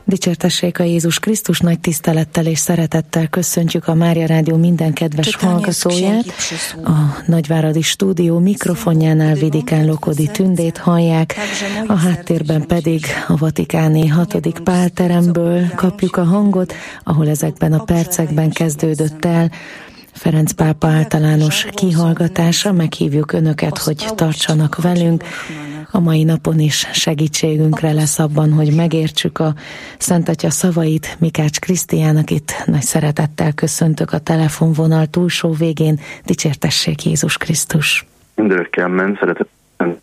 Dicsértessék a Jézus Krisztus, nagy tisztelettel és szeretettel köszöntjük a Mária Rádió minden kedves hallgatóját. A Nagyváradi Stúdió mikrofonjánál Vidikán Lokodi Tündét hallják, a háttérben pedig a vatikáni 6. Pál teremből kapjuk a hangot, ahol ezekben a percekben kezdődött el Ferenc pápa általános kihallgatása. Meghívjuk önöket, hogy tartsanak velünk. A mai napon is segítségünkre lesz abban, hogy megértsük a Szent Atya szavait. Mikács Krisztiának itt nagy szeretettel köszöntök a telefonvonal túlsó végén. Dicsértessék Jézus Krisztus! Mindörökkel ment, szeretettel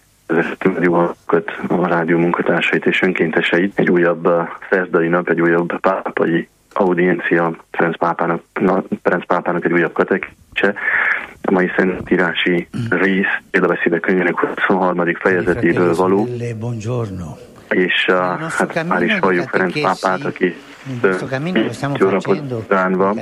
a rádió munkatársait és önkénteseit. Egy újabb szerdai nap, egy újabb pápai audiencia, Ferenc pápának egy újabb katekese. A mai szentírási rész példabeszédek könyvének 23. fejezetéről való, és hát már is halljuk Ferenc pápát, aki jó napot kívánva.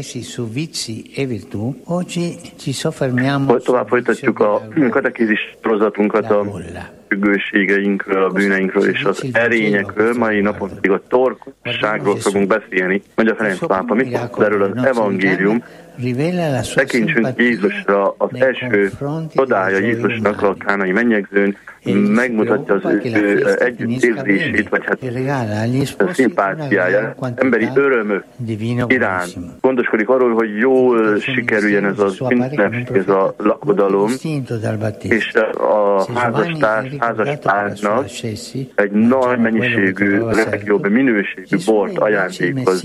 Tovább folytatjuk a katekézis sorozatunkat a függőségeinkről, a bűneinkről és az erényekről. Mai napon pedig a torkosságról fogunk beszélni. Mondja Ferenc pápa, mit erről az evangélium? Tekintsünk Jézusra, az első csodája Jézusnak a kánai mennyegzőn, megmutatja az ő együttérzését, vagy hát a szimpátiája, emberi örömök iránt. Gondoskodik arról, hogy jól sikerüljen ez az ünnep, ez a lakodalom, és a házaspárnak egy nagy mennyiségű, legjobb minőségű bort ajándékoz.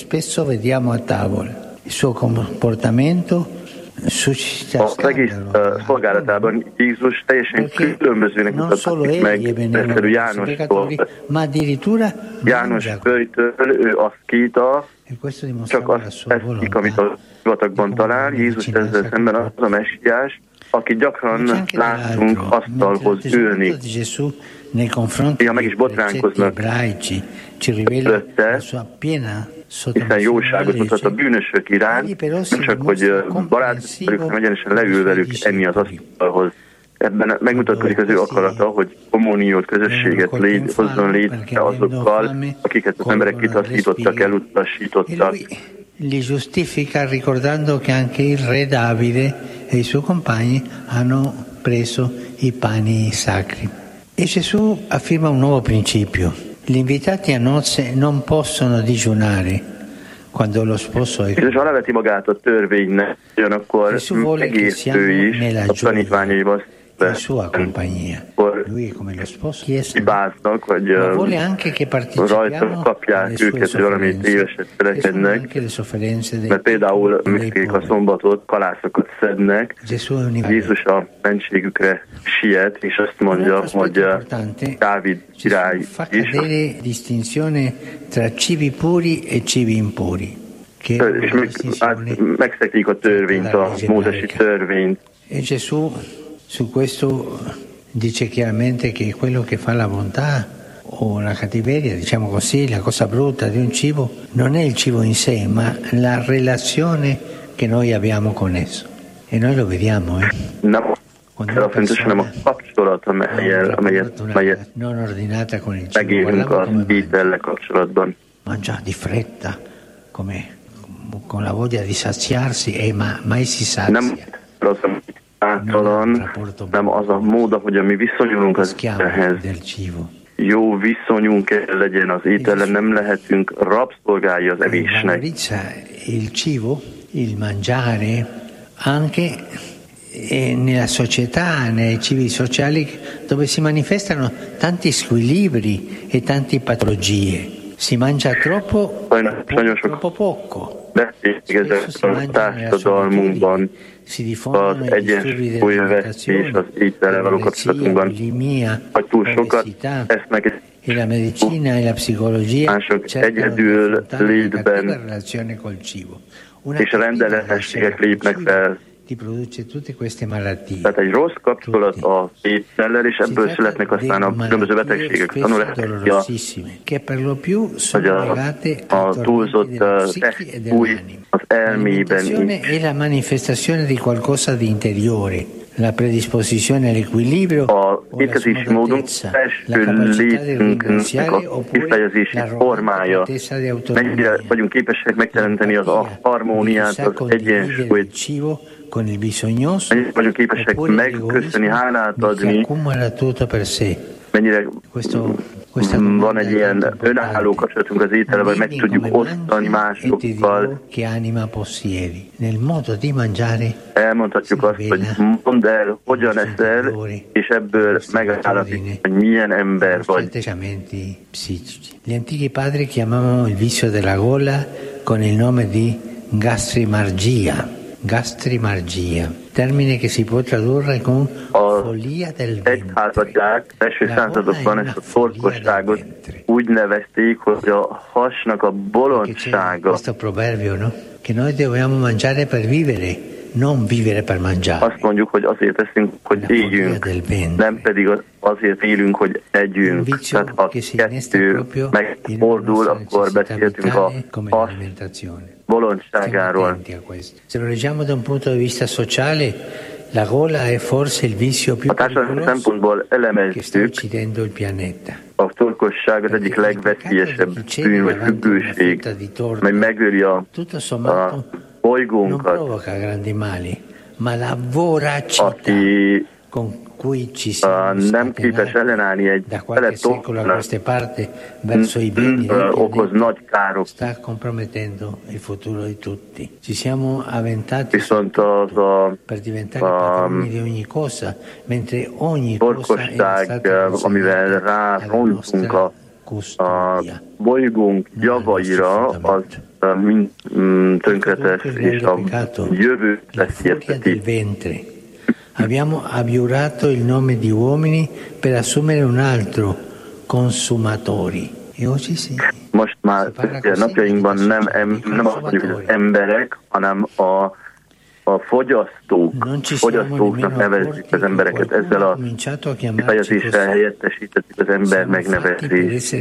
Az egész szolgálatában Jézus teljesen különbözőnek mutatott meg Beszélő Jánostól. János följtől ő aszkéta, csak azt teszik, amit a sivatagban talál. Jézus ezzel szemben az a messiás, aki gyakran látunk asztalhoz ülni. Néha meg is botránkoznak előtte, hiszen jóságot mutat a bűnösök iránt, nem csak, hogy barátok, hanem egyenesen leül velük enni az asztalhoz. Ebben megmutatkozik az ő akarata, hogy kommuniót, közösséget hozzon létre azokkal, akiket az emberek kitaszítottak, elutasítottak. Li giustifica ricordando che anche il re Davide e i suoi compagni hanno preso i pani sacri. E Gesù afferma un nuovo principio. Gli invitati a nozze non possono digiunare quando lo sposo è. És aláveti magát a törvénynek, ugyanakkor egész ő is a tanítványaival hibáznak, vagy rajta kapják őket, hogy valami téveset cselekednek, mert például működik a szombatot, kalászokat szednek. Jézus a mentségükre siet, és azt mondja, hogy Dávid király is. És megszekik a törvényt, a mózesi törvényt. Su questo dice chiaramente che quello che fa la bontà o la cattiveria, diciamo così, la cosa brutta di un cibo, non è il cibo in sé, ma la relazione che noi abbiamo con esso. E noi lo vediamo, a fontos, hanem a kapcsolat, amelyet megélünk az étellel kapcsolatban. Mangia di fretta, come con la voglia di saziarsi, e mai si sazia. Nem az a mód, ahogy mi viszonyulunk az ételhez. Jó viszonyunk kell legyen az étellel, nem lehetünk rabszolgái az evésnek. Il cibo, il mangiare, anche nella società, nei cibi sociali, dove si manifestano tanti squilibri e tante patologie. Si mangia troppo, troppo poco. Ezek a társadalmunkban az egyensúlyvesztés az étellel való kapcsolatunkban, vagy túl sokat esznek, mások egyedül létben, és a rendellenességek lépnek fel. Tehát egy rossz kapcsolat a étellel, és ebből születnek aztán a különböző betegségek, anorexia, vagy a túlzott testsúly az elmében is. È la manifestazione di qualcosa di interiore. la predisposizione all'equilibrio, a étkezési módunk első létünknek a kifejezési formája. Mennyire vagyunk képesek megteremteni a harmóniát, az egyensúlyt, mennyire vagyunk képesek megköszönni, hálát adni, mennyire van egy ilyen önálló kapcsolatunk az ételre, vagy meg tudjuk osztani másokkal. Elmondhatjuk azt, hogy mondd el, hogyan eszel, és ebből megállapítani, hogy milyen ember vagy. Gli antichi padri chiamavano il vizio della gola con il nome di gastrimargia, termine che si può tradurre con follia del ventre. Egyházadják első századokban ezt a torkosságot úgy nevezték, hogy a hasnak a bolondsága. Questo proverbio, no? Che noi dobbiamo mangiare per vivere, non vivere per mangiare. Azt mondjuk, hogy azért eszünk, hogy éljünk, nem pedig azért élünk, hogy együnk. Tehát ha kettő megfordul, akkor beszéltünk a has bolondságáról. Se lo leggiamo da un punto di vista sociale, la gola è forse il vizio più szempontból elemezzük, a torkosság az egyik legveszélyesebb bűn vagy függőség, mely megöli a bolygónkat, aki nem képes ellenállni egy teletóknak, okoz nagy károk. Viszont az a torkosság, amivel rárontunk a bolygónk javaira, az mind tönkretesz, és a jövőt veszélyezteti. Abbiamo abiurato il nome di uomini per assumere un altro, consumatori. E oggi sì. Most már napjainkban nem azt mondjuk, hogy az emberek, hanem a fogyasztók. Fogyasztóknak nevezzük az embereket. Ezzel a kifejezéssel helyettesítettük az ember megnevezést.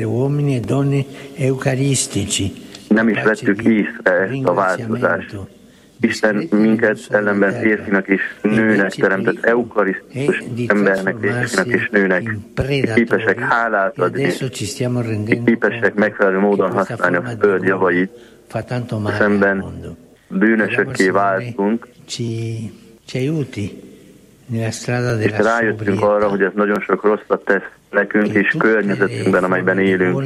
Nem is vettük észre ezt a változást. Isten minket ellenben férfinak és nőnek teremtett, eukarisztikus embernek, férfinak és nőnek, képesek hálát adni, képesek megfelelő módon használni a föld javait, szemben bűnösökké váltunk, és rájöttünk arra, hogy ez nagyon sok rosszat tesz nekünk és környezetünkben, amelyben élünk.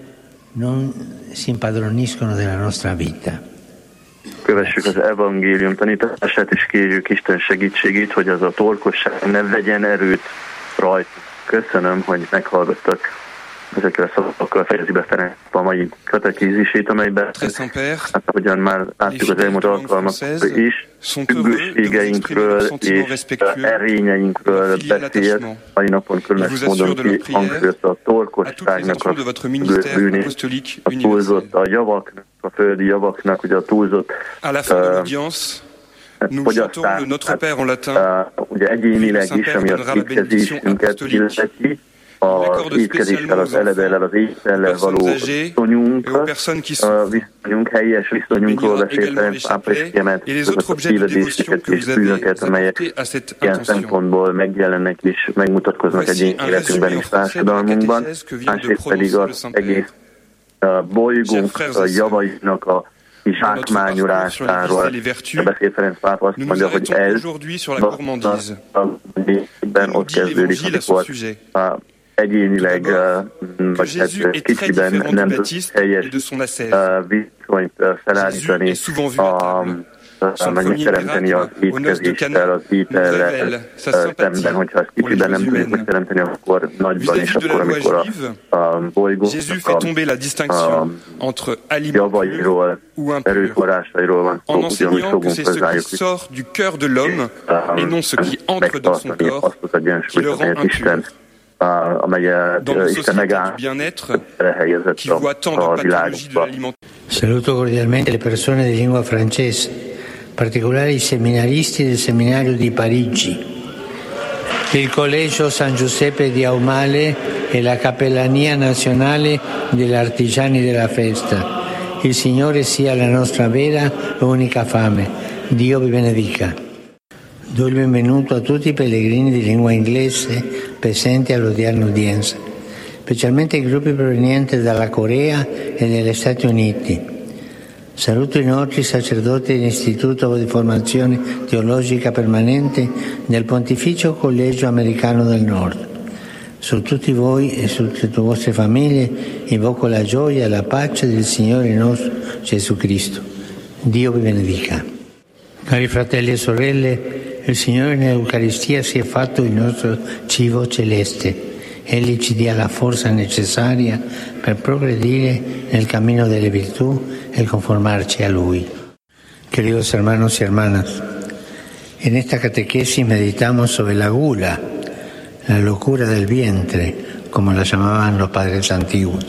Kövessük az evangélium tanítását, és kérjük Isten segítségét, hogy az a torkosság ne vegyen erőt rajta. Köszönöm, hogy meghallgattak. Ezekkel a szavakkal fejezi be Ferenc a mai katekizisét, amelyben, hát ahogyan már látjuk az elmúlt alkalmakkor is, függőségeinkről és erényeinkről beszél. Mai napon különös módon kihangsúlyozta a torkosságnak a bűnét, a túlzott a javaknak, a földi javaknak, ugye a túlzott fogyasztás, ugye egyénileg is, ami a étkezésünket illeti, az étkezéssel, az eledellel, az étellel való viszonyunk, helyes viszonyunkról beszél Ferenc pápa, és kiemelt azokat a tévedéseket és bűnöket, amelyek ilyen szempontból megjelennek és megmutatkoznak egyéni életünkben és társadalmunkban. Másrészt pedig az egész bolygónk javainak a zsákmányolásáról. Beszél Ferenc pápa, azt mondja, hogy ez ott kezdődik, amikor egyénileg, vagy kicsiben nem helyes viszonyt felállítani, megteremteni az étkezéssel, az étellel szemben, hogyha ezt kicsiben nem tudjuk megteremteni, akkor nagyban, és akkor, amikor a bolygónak a javairól, erőforrásairól van szó, ugyanúgy fogunk hozzájuk megtartani azt az egyensúlyt, amelyet Isten Isten megáll, helyezett a világba. Saluto cordialmente le persone di lingua francese, in particolare i seminaristi del seminario di Parigi, il Collegio San Giuseppe di Aumale e la Cappellania Nazionale degli Artigiani della Festa. Il Signore sia la nostra vera e unica fame. Dio vi benedica. Do il benvenuto a tutti i pellegrini di lingua inglese presenti all'odierna udienza, specialmente i gruppi provenienti dalla Corea e dagli Stati Uniti. Saluto inoltre i sacerdoti dell'Istituto di Formazione Teologica Permanente del Pontificio Collegio Americano del Nord. Su tutti voi e su tutte le vostre famiglie invoco la gioia e la pace del Signore nostro Gesù Cristo. Dio vi benedica. Cari fratelli e sorelle, il Signore nell'Eucaristia si è fatto il nostro cibo celeste. Egli ci dia la forza necessaria per progredire nel cammino delle virtù y conformarse a Lui. Queridos hermanos y hermanas, en esta catequesis meditamos sobre la gula, la locura del vientre, como la llamaban los padres antiguos.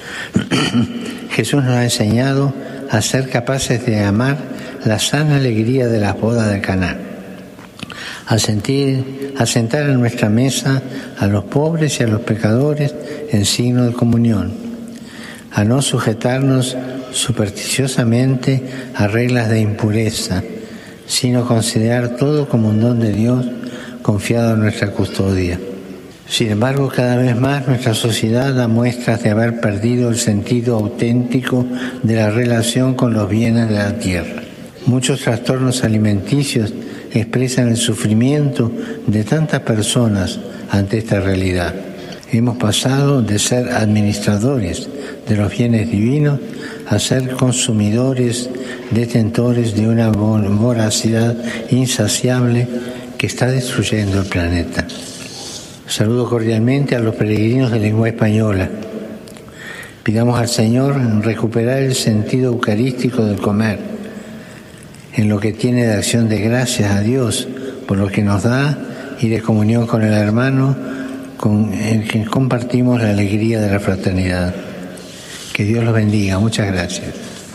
Jesús nos ha enseñado a ser capaces de amar la sana alegría de las bodas de Caná, a sentar en nuestra mesa a los pobres y a los pecadores en signo de comunión, a no sujetarnos supersticiosamente a reglas de impureza, sino considerar todo como un don de Dios confiado en nuestra custodia. Sin embargo, cada vez más nuestra sociedad da muestras de haber perdido el sentido auténtico de la relación con los bienes de la tierra. Muchos trastornos alimenticios expresan el sufrimiento de tantas personas ante esta realidad. Hemos pasado de ser administradores de los bienes divinos a ser consumidores, detentores de una voracidad insaciable que está destruyendo el planeta. Saludo cordialmente a los peregrinos de lengua española. Pidamos al Señor recuperar el sentido eucarístico del comer, en lo que tiene de acción de gracias a Dios por lo que nos da y de comunión con el hermano con el que compartimos la alegría de la fraternidad. Que Dios los bendiga. Muchas gracias.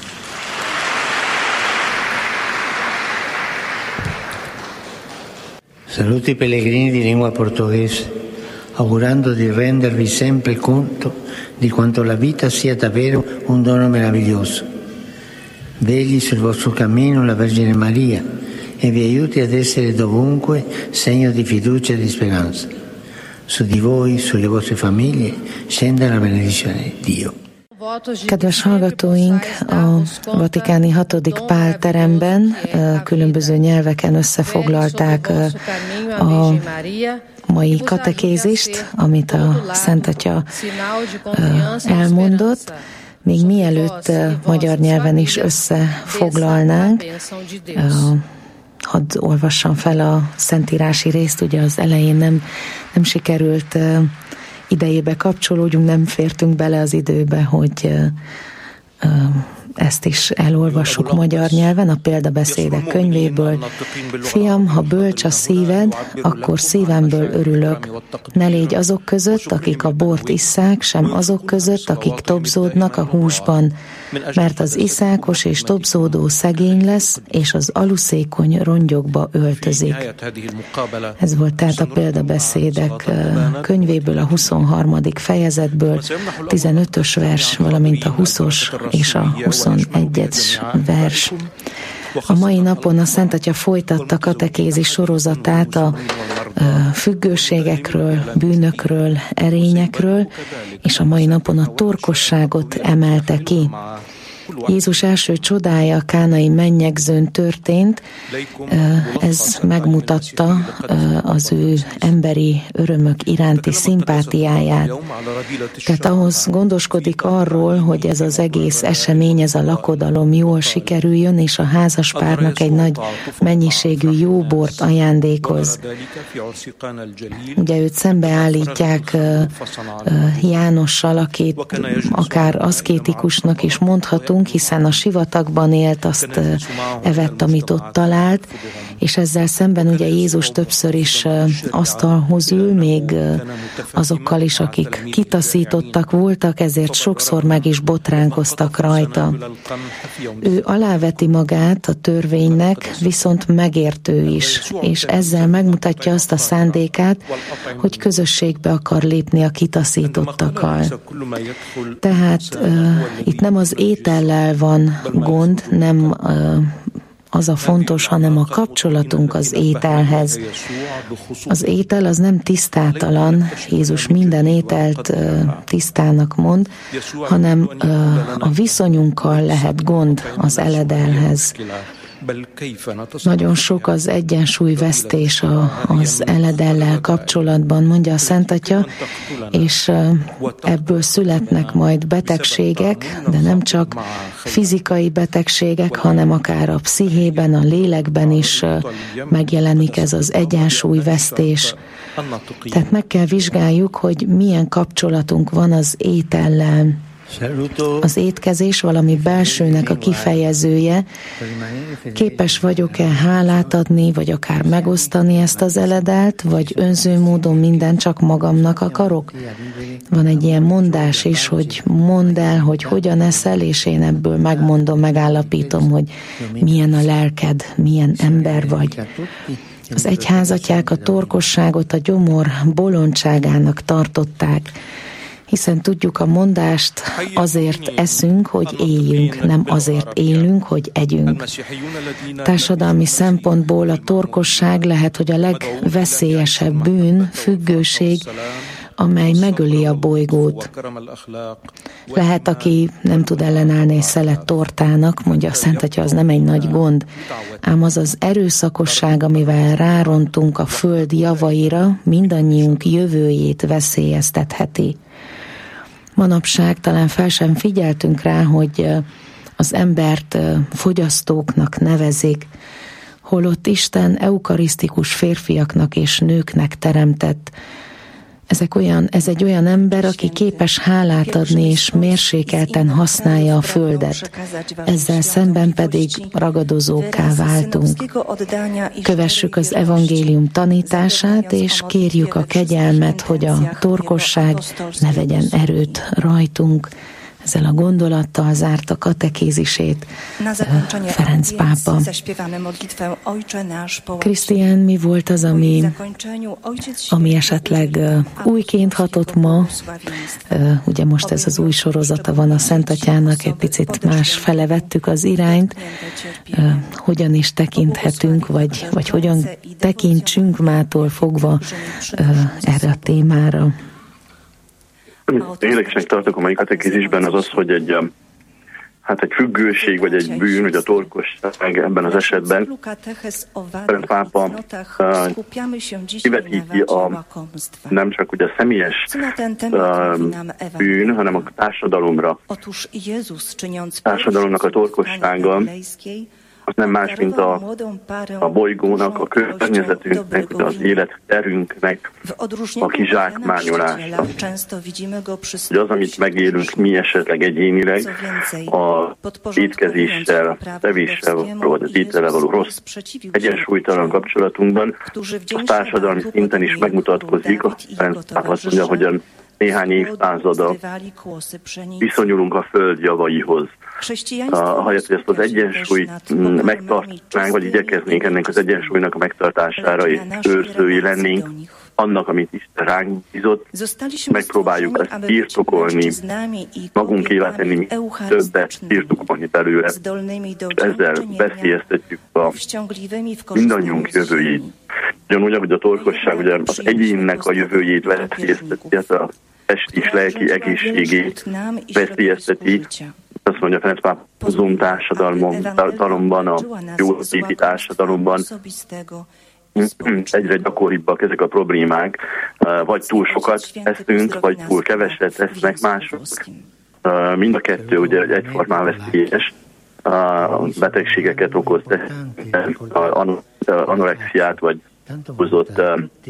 Saluti pellegrini di lingua portoghese, augurando di rendervi sempre conto di quanto la vita sia davvero un dono meraviglioso. Vegli sul vostro cammino la Vergine Maria e vi aiuti ad essere dovunque segno di fiducia e di speranza. Su di voi, sulle vostre famiglie, scenda la benedizione di Dio. Kedves hallgatóink, a Vatikáni 6. Pál teremben különböző nyelveken összefoglalták a mai katekézist, amit a Szent Atya elmondott. Még mielőtt magyar nyelven is összefoglalnánk, hadd olvassam fel a szentírási részt, ugye az elején nem sikerült idejébe kapcsolódjunk, nem fértünk bele az időbe, hogy ezt is elolvassuk magyar nyelven, a példabeszédek könyvéből. Fiam, ha bölcs a szíved, akkor szívemből örülök. Ne légy azok között, akik a bort isszák, sem azok között, akik tobzódnak a húsban, mert az iszákos és tobzódó szegény lesz, és az aluszékony rongyokba öltözik. Ez volt tehát a példabeszédek könyvéből, a 23. fejezetből, 15-ös vers, valamint a 20-os és a 21-es vers. A mai napon a Szent Atya folytatta katekézis sorozatát a függőségekről, bűnökről, erényekről, és a mai napon a torkosságot emelte ki. Jézus első csodája a kánai mennyegzőn történt, ez megmutatta az ő emberi örömök iránti szimpátiáját. Tehát ahhoz gondoskodik arról, hogy ez az egész esemény, ez a lakodalom jól sikerüljön, és a házaspárnak egy nagy mennyiségű jó bort ajándékoz. Ugye őt szembeállítják Jánossal, akit akár aszkétikusnak is mondhatunk, hiszen a sivatagban élt, azt evett, amit ott talált, és ezzel szemben ugye Jézus többször is asztalhoz ül, még azokkal is, akik kitaszítottak voltak, ezért sokszor meg is botránkoztak rajta. Ő aláveti magát a törvénynek, viszont megértő is, és ezzel megmutatja azt a szándékát, hogy közösségbe akar lépni a kitaszítottakkal. Tehát itt nem az étellel van gond, nem az a fontos, hanem a kapcsolatunk az ételhez. Az étel az nem tisztátalan, Jézus minden ételt tisztának mond, hanem a viszonyunkkal lehet gond az eledelhez. Nagyon sok az egyensúlyvesztés az eledellel kapcsolatban, mondja a Szent Atya, és ebből születnek majd betegségek, de nem csak fizikai betegségek, hanem akár a pszichében, a lélekben is megjelenik ez az egyensúlyvesztés. Tehát meg kell vizsgáljuk, hogy milyen kapcsolatunk van az étellel. Az étkezés valami belsőnek a kifejezője. Képes vagyok-e hálát adni, vagy akár megosztani ezt az eledelt, vagy önző módon mindent csak magamnak akarok? Van egy ilyen mondás is, hogy mondd el, hogy hogyan eszel, és én ebből megmondom, megállapítom, hogy milyen a lelked, milyen ember vagy. Az egyházatják a torkosságot a gyomor bolondságának tartották, hiszen tudjuk a mondást, azért eszünk, hogy éljünk, nem azért élünk, hogy együnk. Társadalmi szempontból a torkosság lehet, hogy a legveszélyesebb bűn, függőség, amely megöli a bolygót. Lehet, aki nem tud ellenállni egy szelet tortának, mondja a Szent Atya, az nem egy nagy gond, ám az az erőszakosság, amivel rárontunk a föld javaira, mindannyiunk jövőjét veszélyeztetheti. Manapság talán fel sem figyeltünk rá, hogy az embert fogyasztóknak nevezik, holott Isten eukarisztikus férfiaknak és nőknek teremtett. Ez egy olyan ember, aki képes hálát adni és mérsékelten használja a földet. Ezzel szemben pedig ragadozókká váltunk. Kövessük az evangélium tanítását, és kérjük a kegyelmet, hogy a torkosság ne vegyen erőt rajtunk. Ezzel a gondolattal zárt a katekézisét Ferenc pápa. Krisztián, mi volt az, ami esetleg újként hatott ma? Ugye most ez az új sorozata van a Szent Atyának, egy picit más fele vettük az irányt. Hogyan is tekinthetünk, vagy hogyan tekintsünk mától fogva erre a témára? Érdekesnek tartok a mai katekézisben az, hogy egy függőség, vagy egy bűn, vagy a torkosság ebben az esetben Ferenc pápa kivetíti nem csak ugye a személyes bűn, hanem a társadalomra. Társadalomnak a torkossága az nem más, mint a bolygónak, a környezetünknek, az életterünknek a kizsákmányolása. Hogy az, amit megélünk mi esetleg egyénileg, a étkezéssel, tevéssel, vagy az étellel való rossz egyensúlytalan kapcsolatunkban, a társadalmi szinten is megmutatkozik. A Ferenc pápa azt mondja, hogyan néhány évszázada viszonyulunk a föld javaihoz. Ahelyett, hogy ezt az egyensúlyt megtartanánk, vagy igyekeznénk ennek az egyensúlynak a megtartására, és őrzői lennénk annak, amit Isten ránk bízott, megpróbáljuk ezt birtokolni, magunk életenni, többet birtokolni belőle, és ezzel veszélyeztetjük mindannyiunk jövőjét. Ugyanúgy, ahogy a torkosság ugye az egyénnek a jövőjét veszélyezteti, a testi és lelki egészségét veszélyezteti. Azt mondja Ferenc pápa, a Zoom társadalomban, a jóléti társadalomban egyre gyakoribbak ezek a problémák. Vagy túl sokat eszünk, vagy túl keveset esznek mások. Mind a kettő ugye egyformán veszélyes. Betegségeket okoz, anorexiát, vagy hozott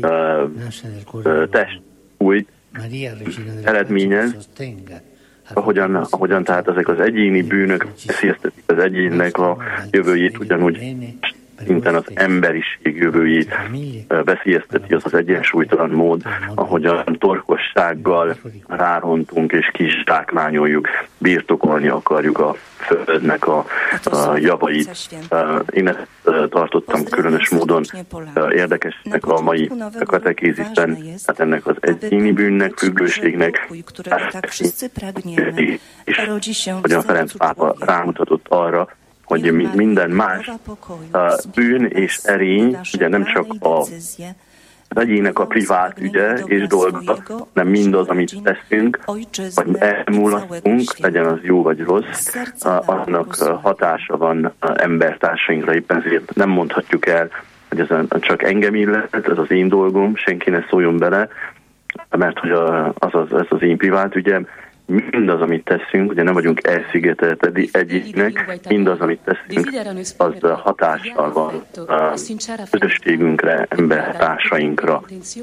testsúlyt eredményez, ahogyan tehát ezek az egyéni bűnök veszélyeztetik az egyénnek a jövőjét, ugyanúgy szinten az emberiség jövőjét veszélyezteti az egyensúlytalan mód, ahogyan torkossággal rárontunk és kizsákmányoljuk, birtokolni akarjuk a földnek a javait. Én ezt tartottam különös módon érdekesnek a mai katekézisben, hát ennek az egyéni bűnnek, függőségnek, és hogy a Ferenc pápa rámutatott arra, hogy minden más bűn és erény, ugye nem csak az egyének a privát ügye és dolga, nem mindaz, amit teszünk, vagy elmúlatunk, legyen az jó vagy rossz, annak hatása van embertársainkra, éppen ezért nem mondhatjuk el, hogy ez csak engem illet, ez az én dolgom, senki ne szóljon bele, mert hogy ez az én privát ügyem, mindaz, amit teszünk, ugye nem vagyunk elszigetelt egyiknek, mindaz, amit teszünk, az hatással van a közösségünkre, embertársainkra.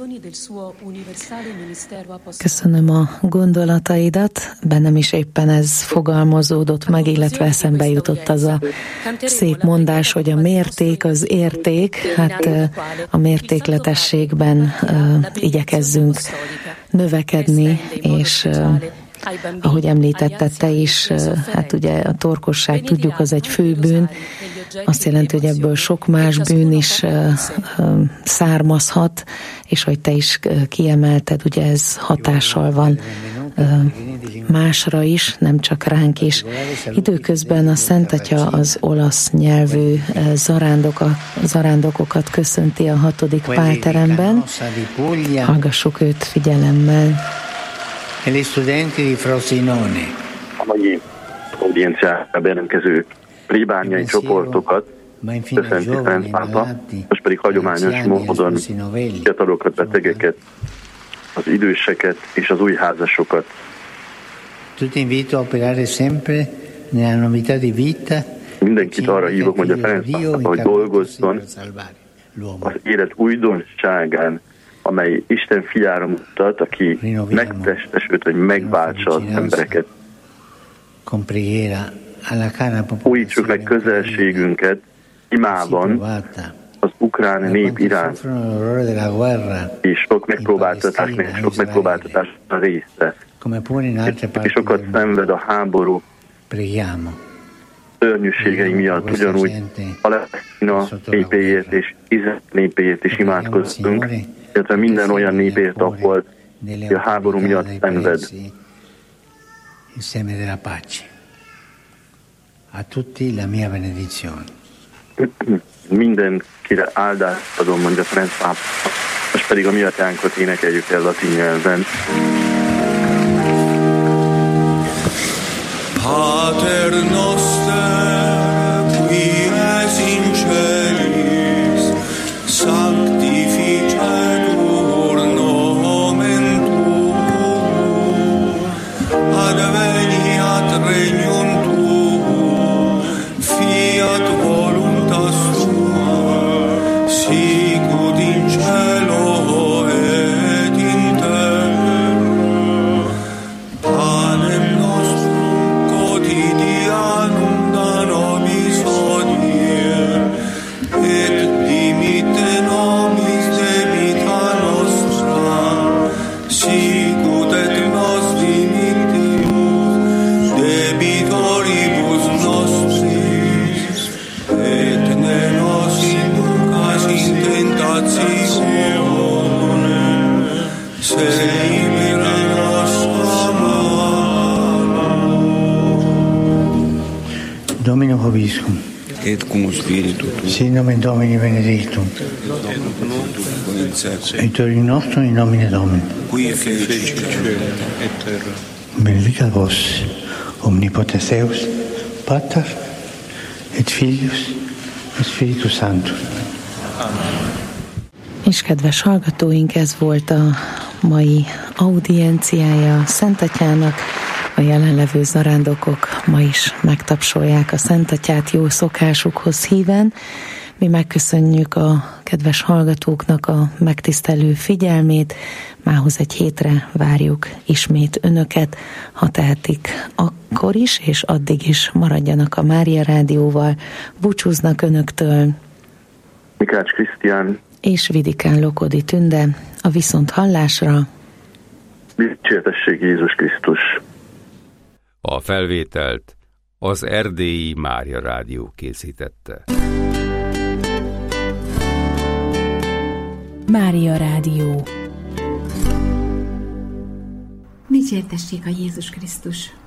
Köszönöm a gondolataidat, bennem is éppen ez fogalmazódott meg, illetve eszembe jutott az a szép mondás, hogy a mérték az érték, hát a mértékletességben igyekezzünk növekedni, és ahogy említetted te is, hát ugye a torkosság, tudjuk, az egy főbűn, azt jelenti, hogy ebből sok más bűn is származhat, és hogy te is kiemelted, ugye ez hatással van másra is, nem csak ránk is. Időközben a Szent Atya az olasz nyelvű zarándokokat köszönti a 6. pálteremben. Hallgassuk őt figyelemmel. E gli studenti di Frosinone. A mai audienciára bejelentkező plébániai csoportokat köszönti Ferenc pápa, most pedig hagyományos módon fiatalokat, betegeket, az időseket és az új házasokat. Tutti invito a operare sempre nella novità di vita. Mindenkit arra hívok, mondja Ferenc pápa, hogy dolgozzon az élet újdonságán, amely Isten fiára mutat, aki megtestesült, hogy megváltsa az embereket. Újítsuk meg közelségünket imában az ukrán nép iránt, és sok megpróbáltatás a része. És sokat szenved a háború szörnyűségei miatt, ugyanúgy Palesztina népéért és Izrael népéért is imádkoztunk, illetve minden olyan népért, ahol a háború miatt szenved. Mindenkire áldást adom, mondja Ferenc pápa, most pedig a mi atyánkot énekeljük el latin nyelven. Pater noster, qui es in celis, sanctificetur nomen tuum, adveniat regnum tuum, fiat voluntas tua, sicut in cielo et in terra. Panem nostrum quotidianum da nobis hodie, et dimitte nobis debita nostra, sicut et nos dimittimus debitoribus nostris, et ne nos inducas in tentationem, sed libera nos a malo. Domino Vobiscum. Et cum spiritu tuo. Sit nomen Domini benedictum. Aiutorium nostrum in nomine Domini. Qui feci cielo et terra. Benedicat vos, omnipotens Deus, Pater et Filius et Spiritus Sanctus. És kedves hallgatóink, ez volt a mai audienciája Szent Atyának. A jelenlevő zarándokok ma is megtapsolják a Szent Atyát jó szokásukhoz híven. Mi megköszönjük a kedves hallgatóknak a megtisztelő figyelmét. Mához egy hétre várjuk ismét önöket, ha tehetik akkor is, és addig is maradjanak a Mária Rádióval. Búcsúznak önöktől Mikács Krisztián és Vidikán Lokodi Tünde. A viszonthallásra. Dicsértessék Jézus Krisztus! A felvételt az Erdélyi Mária Rádió készítette. Mária Rádió. Dicsértessék a Jézus Krisztus!